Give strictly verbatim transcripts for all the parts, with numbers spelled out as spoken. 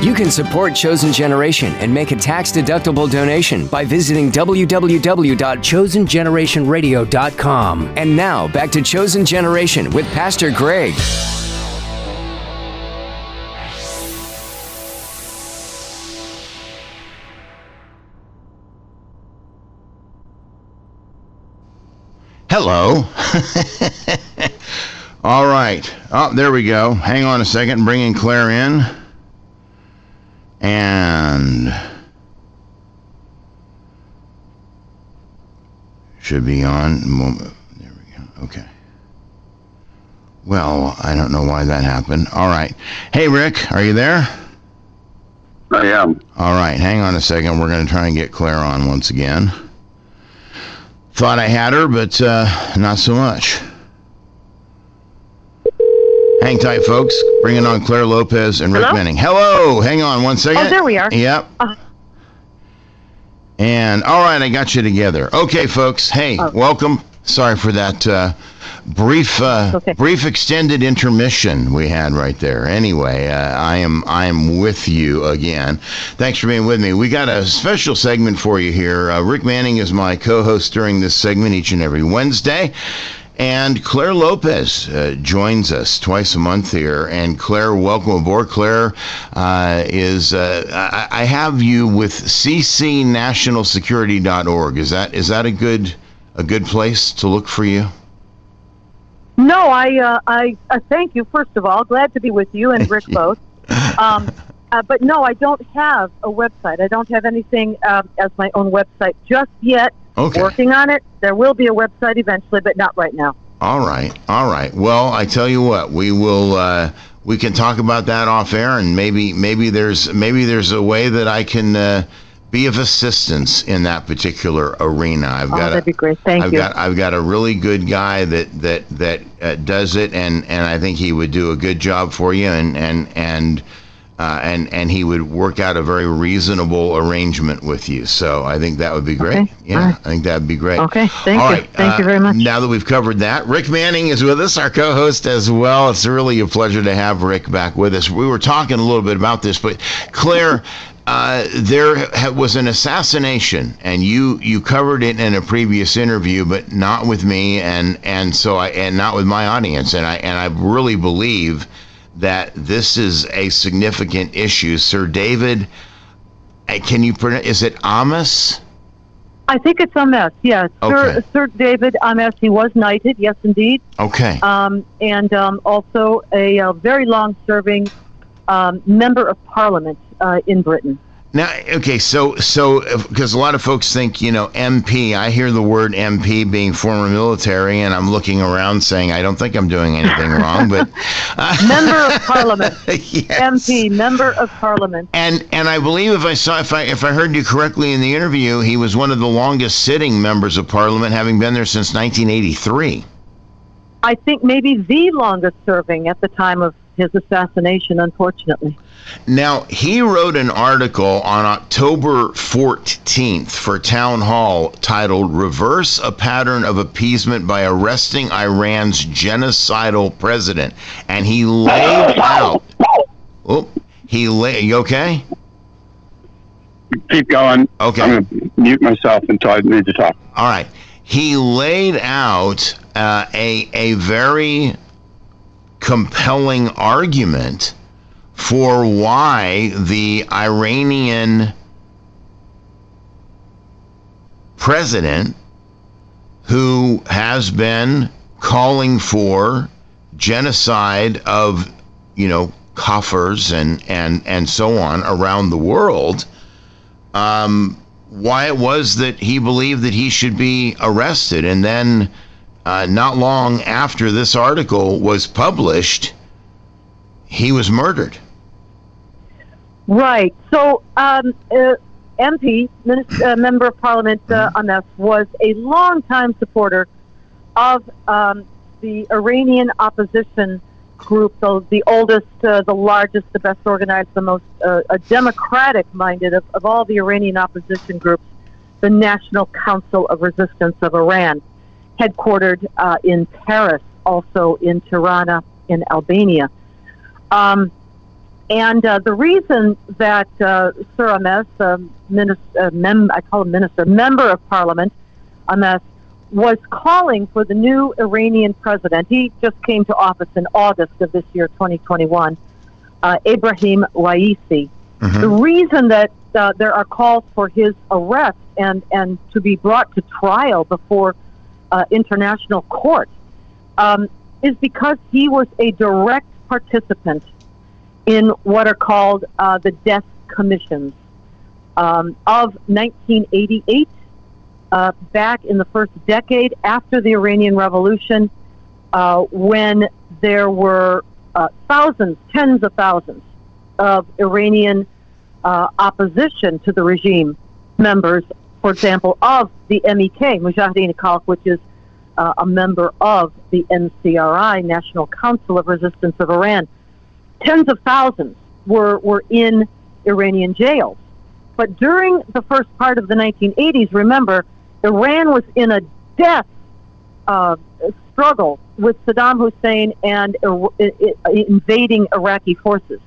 You can support Chosen Generation and make a tax-deductible donation by visiting w w w dot chosen generation radio dot com. And now, back to Chosen Generation with Pastor Greg. Hello. All right. Oh, there we go. Hang on a second. Bringing Claire in. And should be on. There we go. Okay. Well, I don't know why that happened. All right. Hey, Rick, are you there? I am. All right. Hang on a second. We're going to try and get Claire on once again. Thought I had her, but uh, not so much. Hang tight, folks. Bringing on Claire Lopez and Rick Hello? Manning. Hello. Hang on one second. Oh, there we are. Yep. Uh, And, all right, I got you together. Okay, folks. Hey, Oh. welcome. Sorry for that uh, brief, uh, Okay. brief extended intermission we had right there. Anyway, uh, I am, I am with you again. Thanks for being with me. We got a special segment for you here. Uh, Rick Manning is my co-host during this segment each and every Wednesday. And Claire Lopez uh, joins us twice a month here. And Claire, welcome aboard. Claire uh, is, uh, I, I have you with c c national security dot org. Is that is that a good a good place to look for you? no, I, uh, I, uh, thank you. First of all, glad to be with you and Rick both. Um, uh, but no, I don't have a website. I don't have anything um, as my own website just yet. Okay. Working on it. There will be a website eventually, but not right now. All right. All right. Well, I tell you what, we will. Uh, we can talk about that off air, and maybe maybe there's maybe there's a way that I can uh, be of assistance in that particular arena. I've Oh, got that'd a, be great. Thank I've you. got I've got a really good guy that that that uh, does it, and, and I think he would do a good job for you, and and and. Uh, and and he would work out a very reasonable arrangement with you. So I think that would be great. Okay. Yeah, All right. I think that would be great. Okay. Thank All you. right, Thank uh, you very much. Now that we've covered that, Rick Manning is with us, our co-host as well. It's really a pleasure to have Rick back with us. We were talking a little bit about this, but Claire, uh, there ha- was an assassination, and you you covered it in a previous interview, but not with me, and and so I and not with my audience, and I and I really believe that this is a significant issue. Sir David, uh, can you pronounce, is it Amos? I think it's a mess. Yes, Okay. Sir, Sir David Ames. He was knighted. Yes, indeed. Okay. Um, and um, also a, uh very long-serving um, member of Parliament uh, in Britain. Now, okay, so so because a lot of folks think, you know, M P, I hear the word M P being former military, and I'm looking around saying, I don't think I'm doing anything wrong, but uh, Member of Parliament. yes. M P, Member of Parliament. And and I believe if I saw if I if I heard you correctly in the interview, he was one of the longest sitting members of Parliament, having been there since nineteen eighty-three. I think maybe the longest serving at the time of his assassination, unfortunately. Now, he wrote an article on October fourteenth for Town Hall titled "Reverse a Pattern of Appeasement by Arresting Iran's Genocidal President." And he laid out... Oh, he lay... You okay? Keep going. Okay. I'm going to mute myself until I need to talk. All right. He laid out uh, a a very compelling argument for why the Iranian president, who has been calling for genocide of, you know, Kafirs and, and, and so on around the world, um, why it was that he believed that he should be arrested. And then uh, not long after this article was published, he was murdered. Right. So, um, uh, M P, Minister, uh, Member of Parliament uh, Ames, was a longtime supporter of um, the Iranian opposition group, the, the oldest, uh, the largest, the best organized, the most uh, uh, democratic-minded of, of all the Iranian opposition groups, the National Council of Resistance of Iran, headquartered uh, in Paris, also in Tirana, in Albania. Um, and uh, the reason that uh, Sir Ahmes, uh, minister, uh, mem- I call him minister, member of parliament, Ahmes, was calling for the new Iranian president. He just came to office in August of this year, twenty twenty-one, uh, Ebrahim Raisi. Mhm. The reason that uh, there are calls for his arrest and, and to be brought to trial before uh, international court um, is because he was a direct participant in what are called uh, the death commissions um, of nineteen eighty-eight. Uh, back in the first decade after the Iranian Revolution, uh, when there were uh, thousands, tens of thousands of Iranian uh, opposition to the regime members, for example, of the M E K, Mujahideen Khalq, which is uh, a member of the N C R I, National Council of Resistance of Iran. Tens of thousands were, were in Iranian jails. But during the first part of the nineteen eighties, remember, Iran was in a death uh, struggle with Saddam Hussein and uh, invading Iraqi forces.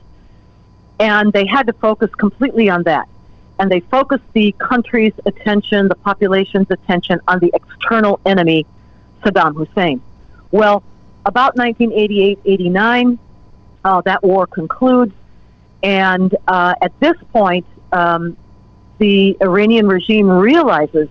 And they had to focus completely on that. And they focused the country's attention, the population's attention, on the external enemy, Saddam Hussein. Well, about nineteen eighty-eight eighty-nine, uh, that war concludes. And uh, at this point, um, the Iranian regime realizes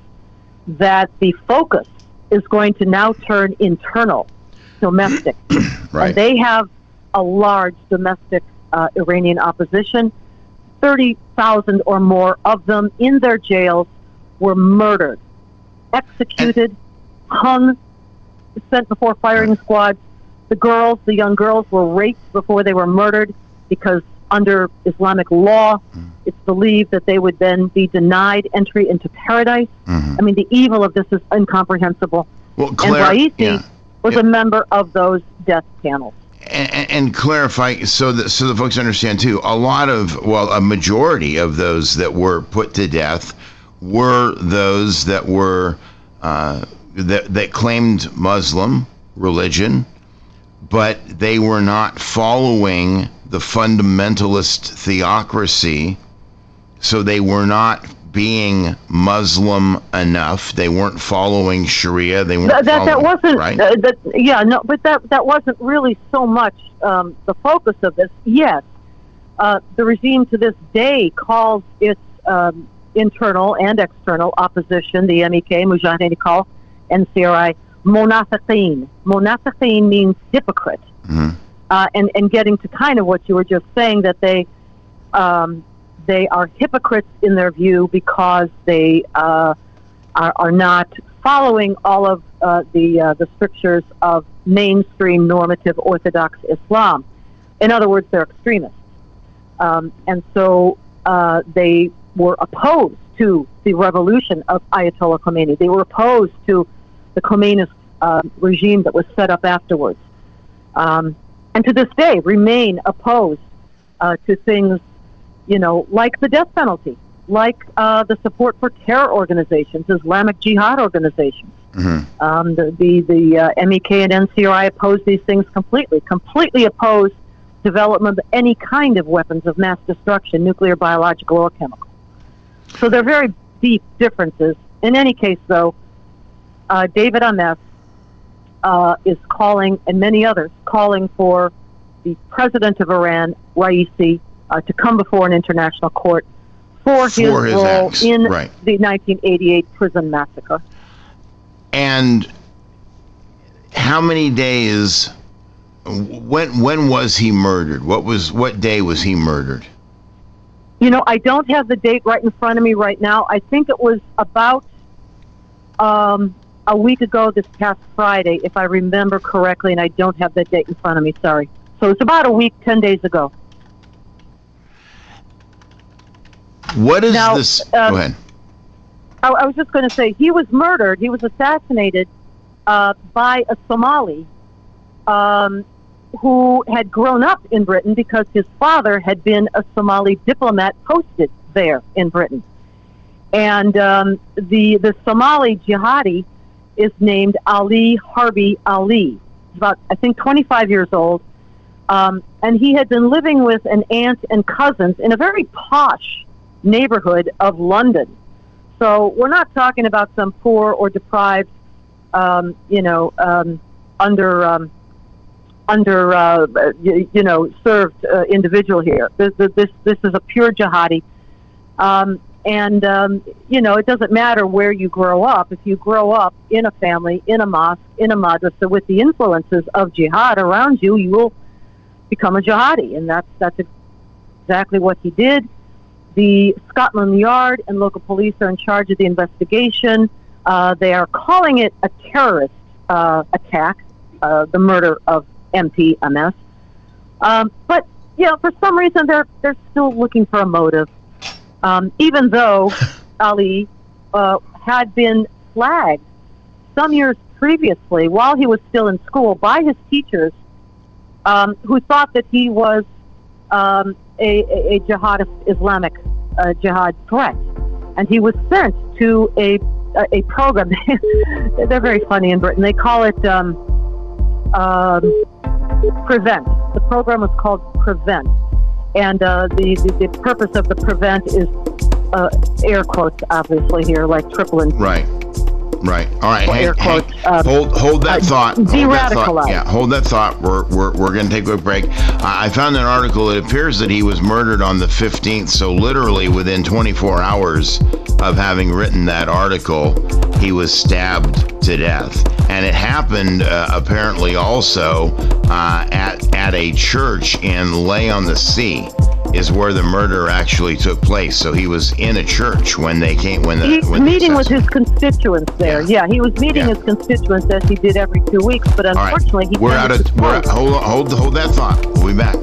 that the focus is going to now turn internal, domestic. Right. And they have a large domestic uh, Iranian opposition. thirty thousand or more of them in their jails were murdered, executed, hung, sent before firing squads. The girls, the young girls, were raped before they were murdered because under Islamic law, it's believed that they would then be denied entry into paradise. Mm-hmm. I mean, the evil of this is incomprehensible. Well, Claire, and Raisi yeah. was Yeah. a member of those death panels. And, and clarify so that so the folks understand too. A lot of, well, a majority of those that were put to death were those that were uh, that that claimed Muslim religion, but they were not following the fundamentalist theocracy, so they were not being Muslim enough. They weren't following Sharia. They weren't That that, that following, wasn't right? uh, that, yeah no, but that that wasn't really so much um, the focus of this. Yes, uh, the regime to this day calls its um, internal and external opposition, the M E K, Mujahideen Khalq, N C R I, Munafiqeen. Munafiqeen means hypocrite. Mm-hmm. Uh, and, and getting to kind of what you were just saying, that they um, they are hypocrites in their view because they uh, are, are not following all of uh, the uh, the strictures of mainstream normative Orthodox Islam. In other words, they're extremists. Um, and so uh, they were opposed to the revolution of Ayatollah Khomeini. They were opposed to the Khomeinist uh, regime that was set up afterwards. Um, and to this day remain opposed uh, to things, you know, like the death penalty, like uh, the support for terror organizations, Islamic Jihad organizations. Mm-hmm. Um, the the, the uh, M E K and N C R I oppose these things completely, completely oppose development of any kind of weapons of mass destruction, nuclear, biological, or chemical. So there are very deep differences. In any case, though, uh, David Ahmes uh, is calling, and many others, calling for the president of Iran, Raisi, uh, to come before an international court for his, For his role acts, in right. the nineteen eighty-eight prison massacre. And how many days? When when was he murdered? What was what day was he murdered? You know, I don't have the date right in front of me right now. I think it was about um, a week ago this past Friday, if I remember correctly, and I don't have that date in front of me, sorry. So it's about a week, ten days ago. What is Now, this? um, Go ahead. I, I was just going to say, he was murdered, he was assassinated uh, by a Somali um, who had grown up in Britain because his father had been a Somali diplomat posted there in Britain. And um, the, the Somali jihadi is named Ali Harbi Ali. He's about, I think, twenty-five years old. Um, and he had been living with an aunt and cousins in a very posh neighborhood of London. So we're not talking about some poor or deprived, um, you know, um, under um, under uh, you, you know served uh, individual here. This this this is a pure jihadi, um, and um, you know it doesn't matter where you grow up. If you grow up in a family, in a mosque, in a madrasa with the influences of jihad around you, you will become a jihadi, and that's that's exactly what he did. The Scotland Yard and local police are in charge of the investigation. Uh, they are calling it a terrorist uh, attack, uh, the murder of M P M S. Um, but you know, for some reason, they're they're still looking for a motive, um, even though Ali uh, had been flagged some years previously, while he was still in school, by his teachers, um, who thought that he was um, a, a, a jihadist Islamic uh, jihad threat, and he was sent to a a, a program. They're very funny in Britain. They call it um, um, Prevent. The program was called Prevent, and uh, the, the the purpose of the Prevent is uh, air quotes, obviously here, like triple and right. Right. All right. Hey, air hey, quotes, um, hold hold that uh, thought. Hold that thought. de-radicalized. Yeah, hold that thought. We're we're we're going to take a quick break. Uh, I found an article. It appears that he was murdered on the fifteenth. So literally within twenty-four hours of having written that article, he was stabbed to death. And it happened uh, apparently also uh, at at a church in Lay-on-the-Sea. Is where the murder actually took place. So he was in a church when they came. When the He's when meeting the with his constituents there. Yeah, yeah he was meeting Yeah. his constituents as he did every two weeks. But unfortunately, All right. he we're out tended of to we're smoke. hold hold hold that thought. We'll be back.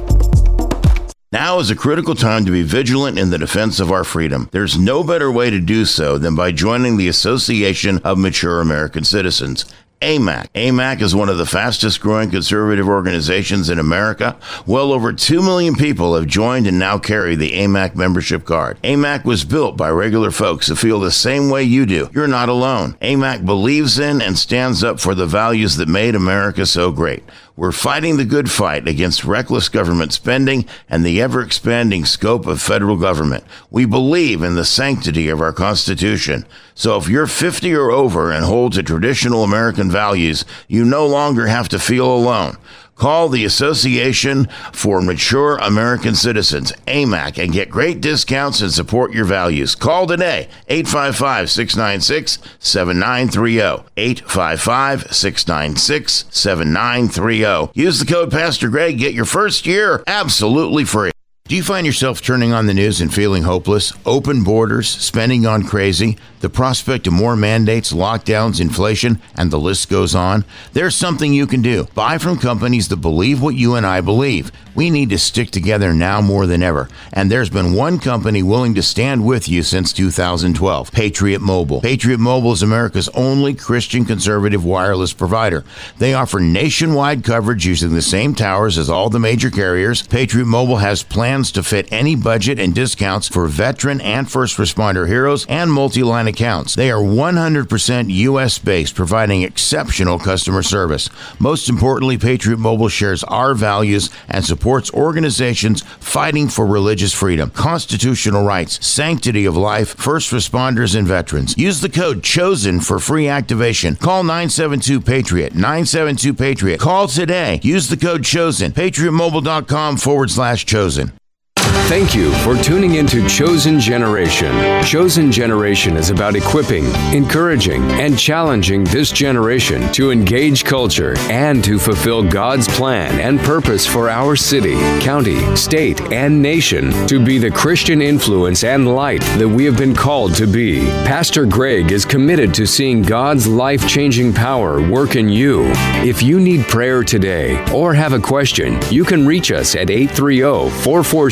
Now is a critical time to be vigilant in the defense of our freedom. There's no better way to do so than by joining the Association of Mature American Citizens. A M A C. A M A C is one of the fastest growing conservative organizations in America. Well over two million people have joined and now carry the A M A C membership card. A M A C was built by regular folks who feel the same way you do. You're not alone. A M A C believes in and stands up for the values that made America so great. We're fighting the good fight against reckless government spending and the ever-expanding scope of federal government. We believe in the sanctity of our Constitution. So if you're fifty or over and hold to traditional American values, you no longer have to feel alone. Call the Association for Mature American Citizens, A M A C, and get great discounts and support your values. Call today, eight five five, six nine six, seven nine three zero, eight five five, six nine six, seven nine three zero. Use the code Pastor Greg, get your first year absolutely free. Do you find yourself turning on the news and feeling hopeless? Open borders, spending gone crazy, the prospect of more mandates, lockdowns, inflation, and the list goes on? There's something you can do. Buy from companies that believe what you and I believe. We need to stick together now more than ever. And there's been one company willing to stand with you since two thousand twelve, Patriot Mobile. Patriot Mobile is America's only Christian conservative wireless provider. They offer nationwide coverage using the same towers as all the major carriers. Patriot Mobile has plans to fit any budget and discounts for veteran and first responder heroes and multi-line accounts. They are one hundred percent U S based, providing exceptional customer service. Most importantly, Patriot Mobile shares our values and supports organizations fighting for religious freedom, constitutional rights, sanctity of life, first responders, and veterans. Use the code CHOSEN for free activation. Call nine seven two PATRIOT, nine seven two PATRIOT. Call today. Use the code CHOSEN, patriotmobile.com forward slash chosen. Thank you for tuning into Chosen Generation. Chosen Generation is about equipping, encouraging, and challenging this generation to engage culture and to fulfill God's plan and purpose for our city, county, state, and nation to be the Christian influence and light that we have been called to be. Pastor Greg is committed to seeing God's life-changing power work in you. If you need prayer today or have a question, you can reach us at eight three zero, four four six,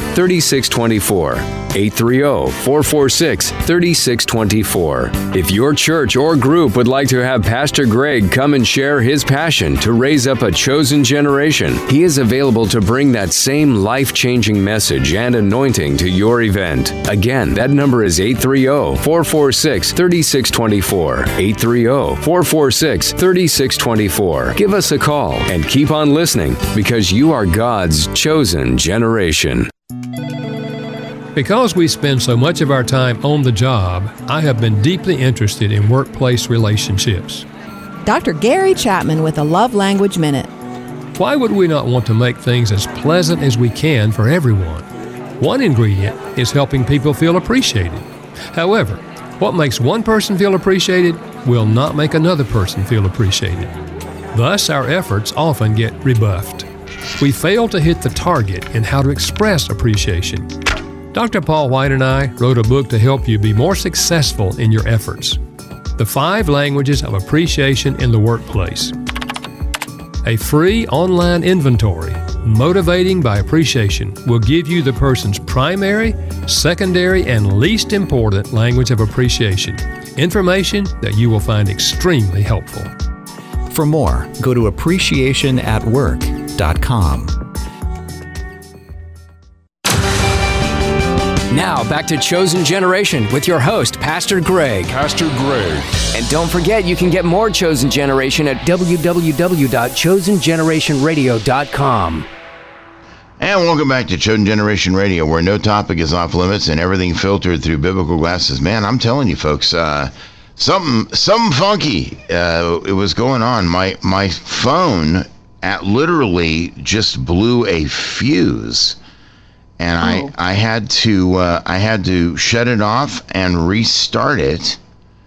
three six two four. eight three zero, four four six, three six two four. If your church or group would like to have Pastor Greg come and share his passion to raise up a chosen generation, he is available to bring that same life-changing message and anointing to your event. Again, that number is eight three zero, four four six, three six two four. eight three zero, four four six, three six two four. Give us a call and keep on listening, because you are God's chosen generation. Because we spend so much of our time on the job, I have been deeply interested in workplace relationships. Doctor Gary Chapman with a Love Language Minute. Why would we not want to make things as pleasant as we can for everyone? One ingredient is helping people feel appreciated. However, what makes one person feel appreciated will not make another person feel appreciated. Thus, our efforts often get rebuffed. We fail to hit the target in how to express appreciation. Doctor Paul White and I wrote a book to help you be more successful in your efforts. The Five Languages of Appreciation in the Workplace. A free online inventory, Motivating by Appreciation, will give you the person's primary, secondary, and least important language of appreciation. Information that you will find extremely helpful. For more, go to appreciation at work dot com. Now, back to Chosen Generation with your host, Pastor Greg. Pastor Greg. And don't forget, you can get more Chosen Generation at w w w dot chosen generation radio dot com. And welcome back to Chosen Generation Radio, where no topic is off limits and everything filtered through biblical glasses. Man, I'm telling you, folks, uh, something something funky uh, it was going on. My my phone at literally just blew a fuse. And oh. I, I had to uh, I had to shut it off and restart it,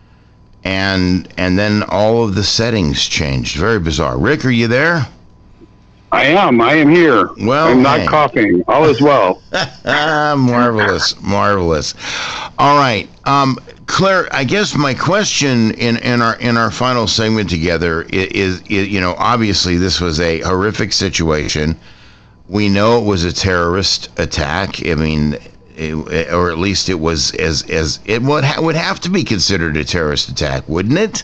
and and then all of the settings changed. Very bizarre. Rick, are you there? I am. I am here. Well, I'm not hey. coughing. All is well. Marvelous, marvelous. All right, um, Claire. I guess my question in, in our in our final segment together is, is, you know, obviously this was a horrific situation. We know it was a terrorist attack. I mean, it, or at least it was as as it would ha- would have to be considered a terrorist attack, wouldn't it?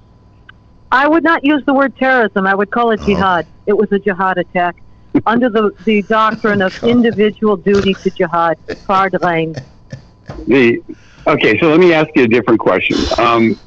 I would not use the word terrorism. I would call it jihad. Oh. It was a jihad attack under the, the doctrine of individual duty to jihad. Fard rein. The okay. So let me ask you a different question. Um,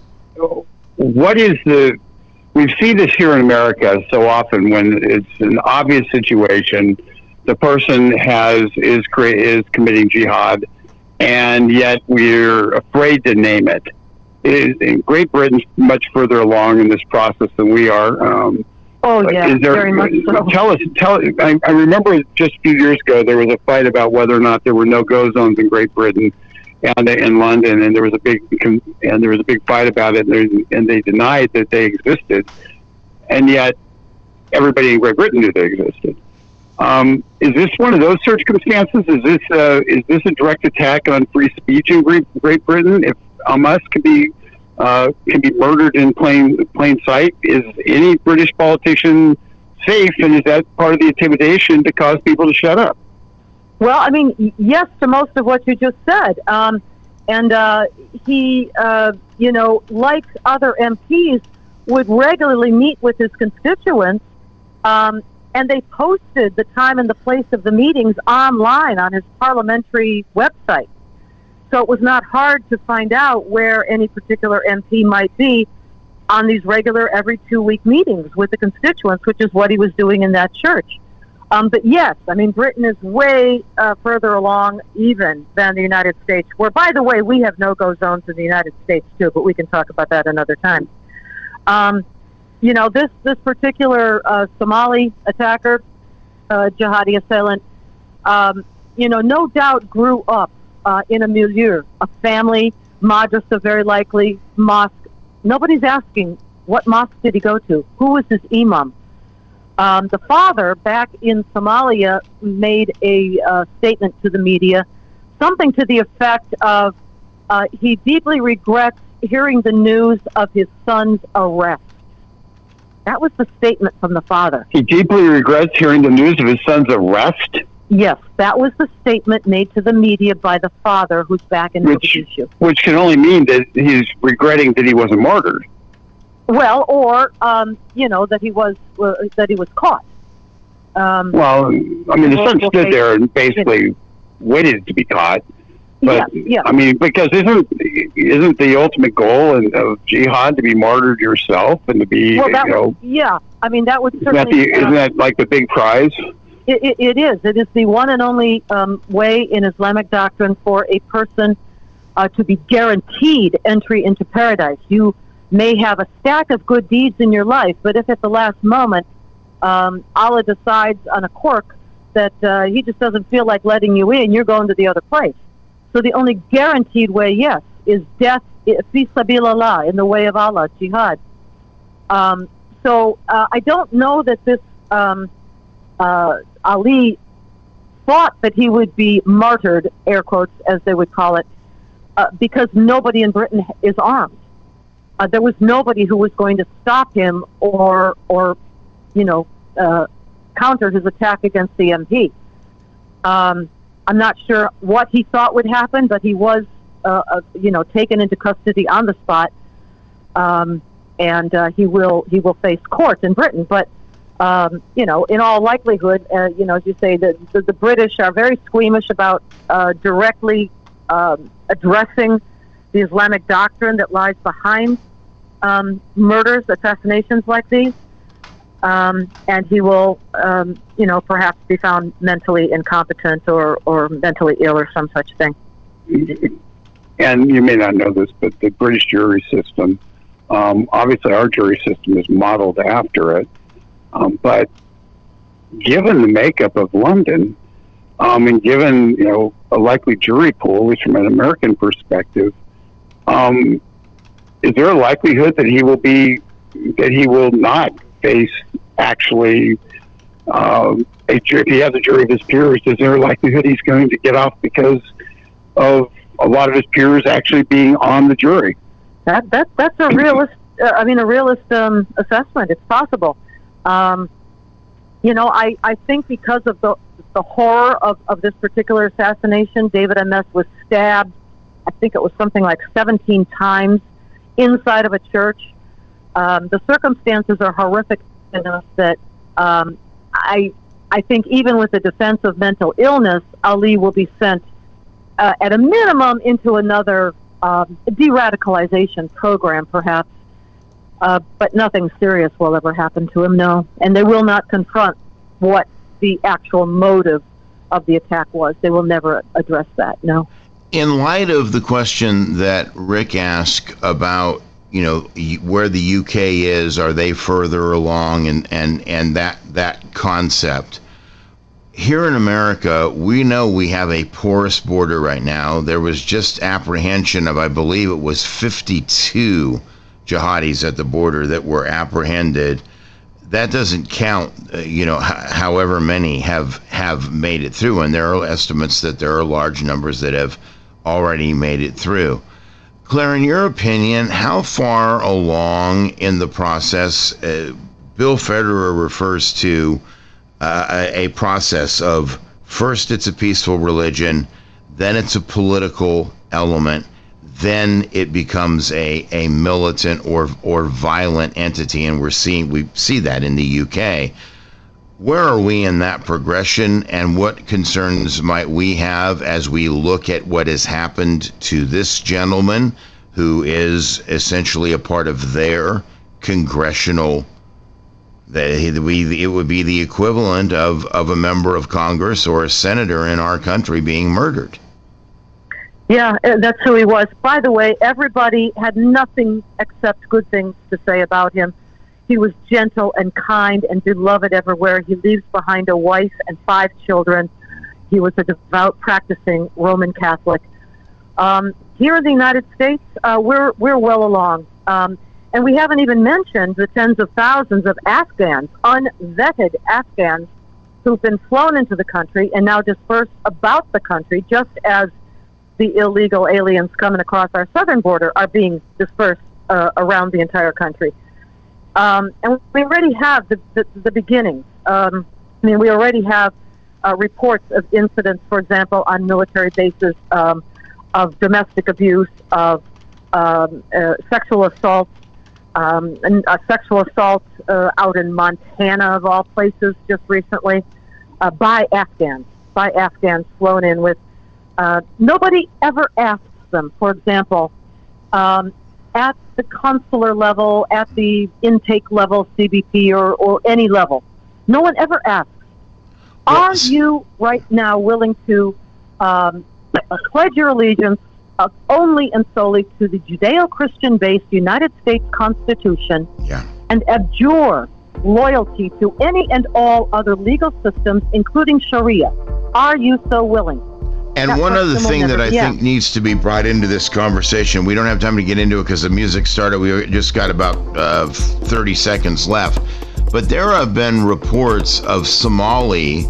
what is the We see this here in America so often when it's an obvious situation, the person has is is committing jihad, and yet we're afraid to name it. It is, Great Britain's much further along in this process than we are. Um, oh yeah, is there, very much so. Tell us. Tell. I, I remember just a few years ago there was a fight about whether or not there were no-go zones in Great Britain and in London, and there was a big and there was a big fight about it, and, and they denied that they existed, and yet everybody in Great Britain knew they existed. Um, is this one of those circumstances? Is this uh, is this a direct attack on free speech in Great, Great Britain? If Hamas can be uh, can be murdered in plain plain sight, is any British politician safe, and is that part of the intimidation to cause people to shut up? Well, I mean, yes to most of what you just said. Um, and uh, he, uh, you know, like other M Ps, would regularly meet with his constituents, um, and they posted the time and the place of the meetings online on his parliamentary website. So it was not hard to find out where any particular M P might be on these regular every two-week meetings with the constituents, which is what he was doing in that church. Um, but yes, I mean, Britain is way uh, further along even than the United States, where, by the way, we have no-go zones in the United States too, but we can talk about that another time. Um, you know, this, this particular uh, Somali attacker, uh, jihadi assailant, um, you know, no doubt grew up uh, in a milieu, a family, madrasa very likely, mosque. Nobody's asking, what mosque did he go to? Who was his imam? Um, the father, back in Somalia, made a uh, statement to the media, something to the effect of uh, he deeply regrets hearing the news of his son's arrest. That was the statement from the father. He deeply regrets hearing the news of his son's arrest? Yes, that was the statement made to the media by the father who's back in which, Mogadishu. Which can only mean that he's regretting that he wasn't martyred. Well, or um, you know that he was uh, that he was caught. Um, well, I mean, the son stood there and basically waited to be caught. But yeah, yeah. I mean, because isn't isn't the ultimate goal in, of jihad to be martyred yourself and to be well, that you know? Was, yeah, I mean that would isn't certainly. That the, uh, isn't that like the big prize? It, it, it is. It is the one and only um, way in Islamic doctrine for a person uh, to be guaranteed entry into paradise. You may have a stack of good deeds in your life, but if at the last moment um, Allah decides on a quirk that uh, he just doesn't feel like letting you in, you're going to the other place. So the only guaranteed way, yes, is death fi sabilillah, in the way of Allah, jihad. Um, so uh, I don't know that this um, uh, Ali thought that he would be martyred, air quotes, as they would call it, uh, because nobody in Britain is armed. Uh, there was nobody who was going to stop him or, or, you know, uh, counter his attack against the M P. Um, I'm not sure what he thought would happen, but he was, uh, uh, you know, taken into custody on the spot, um, and uh, he will he will face court in Britain. But um, you know, in all likelihood, uh, you know, as you say, the the, the British are very squeamish about uh, directly um, addressing the Islamic doctrine that lies behind um, murders, assassinations like these. Um, and he will, um, you know, perhaps be found mentally incompetent or, or mentally ill or some such thing. And you may not know this, but the British jury system, um, obviously our jury system is modeled after it. Um, but given the makeup of London, um, and given, you know, a likely jury pool, at least from an American perspective, um, is there a likelihood that he will be, that he will not face actually uh, a jury, if he has a jury of his peers, is there a likelihood he's going to get off because of a lot of his peers actually being on the jury? That that that's a realist. Uh, I mean, a realist um, assessment. It's possible. Um, you know, I, I think because of the the horror of, of this particular assassination, David M S was stabbed. I think it was something like seventeen times inside of a church. Um, the circumstances are horrific enough that um, I I think even with the defense of mental illness, Ali will be sent uh, at a minimum into another um, de-radicalization program, perhaps. Uh, but nothing serious will ever happen to him, no. And they will not confront what the actual motive of the attack was. They will never address that, no. In light of the question that Rick asked about, you know, where the U K is, are they further along, and, and, and that that concept. Here in America, we know we have a porous border right now. There was just apprehension of, I believe it was fifty-two jihadis at the border that were apprehended. That doesn't count, uh, you know, h- however many have have made it through, and there are estimates that there are large numbers that have already made it through. Claire, in your opinion, how far along in the process, uh, Bill Federer refers to uh, a, a process of first it's a peaceful religion, then it's a political element, then it becomes a, a militant or or violent entity, and we're seeing we see that in the U K. Where are we in that progression, and what concerns might we have as we look at what has happened to this gentleman, who is essentially a part of their congressional, that it would be the equivalent of, of a member of Congress or a senator in our country being murdered? Yeah, that's who he was. By the way, everybody had nothing except good things to say about him. He was gentle and kind and beloved everywhere. He leaves behind a wife and five children. He was a devout, practicing Roman Catholic. Um, here in the United States, uh, we're we're well along, um, and we haven't even mentioned the tens of thousands of Afghans, unvetted Afghans, who've been flown into the country and now dispersed about the country, just as the illegal aliens coming across our southern border are being dispersed uh, around the entire country. Um, and we already have the, the, the beginnings. Um, I mean, we already have uh, reports of incidents, for example, on military bases um, of domestic abuse, of um, uh, sexual assault, um, and uh, sexual assault uh, out in Montana, of all places, just recently, uh, by Afghans, by Afghans flown in with. Uh, nobody ever asks them, for example, um, at the consular level, at the intake level, C B P, or, or any level. No one ever asks, are yes. you right now willing to um, pledge your allegiance uh, only and solely to the Judeo-Christian-based United States Constitution yeah. and abjure loyalty to any and all other legal systems, including Sharia? Are you so willing? And That one other person will thing never- that I yeah. think needs to be brought into this conversation, we don't have time to get into it because the music started. We just got about uh, thirty seconds left. But there have been reports of Somali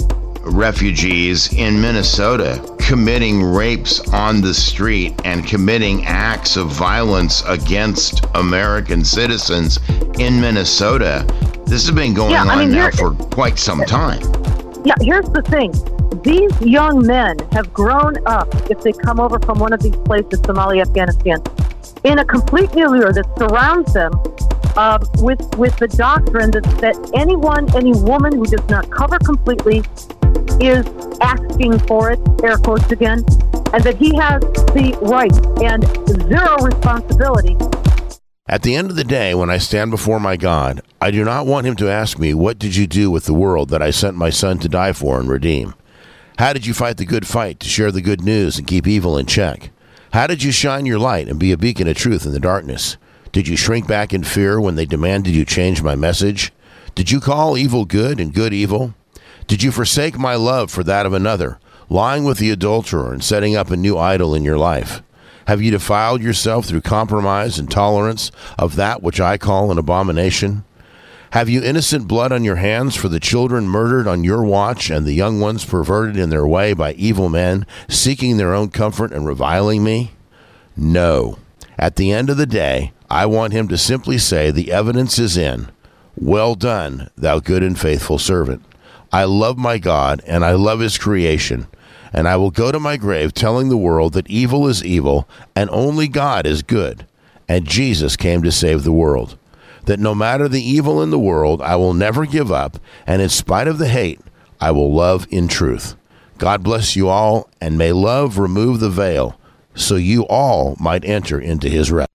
refugees in Minnesota committing rapes on the street and committing acts of violence against American citizens in Minnesota. This has been going Yeah, I on mean, now here- for quite some time. Yeah, here's the thing. These young men have grown up, if they come over from one of these places, Somalia, Afghanistan, in a complete milieu that surrounds them uh, with with the doctrine that, that anyone, any woman who does not cover completely is asking for it, air quotes again, and that he has the right and zero responsibility. At the end of the day, when I stand before my God, I do not want him to ask me, what did you do with the world that I sent my son to die for and redeem? How did you fight the good fight to share the good news and keep evil in check? How did you shine your light and be a beacon of truth in the darkness? Did you shrink back in fear when they demanded you change my message? Did you call evil good and good evil? Did you forsake my love for that of another, lying with the adulterer and setting up a new idol in your life? Have you defiled yourself through compromise and tolerance of that which I call an abomination? Have you innocent blood on your hands for the children murdered on your watch and the young ones perverted in their way by evil men, seeking their own comfort and reviling me? No. At the end of the day, I want him to simply say the evidence is in. Well done, thou good and faithful servant. I love my God and I love his creation, and I will go to my grave telling the world that evil is evil and only God is good, and Jesus came to save the world. That no matter the evil in the world, I will never give up, and in spite of the hate, I will love in truth. God bless you all, and may love remove the veil, so you all might enter into his rest.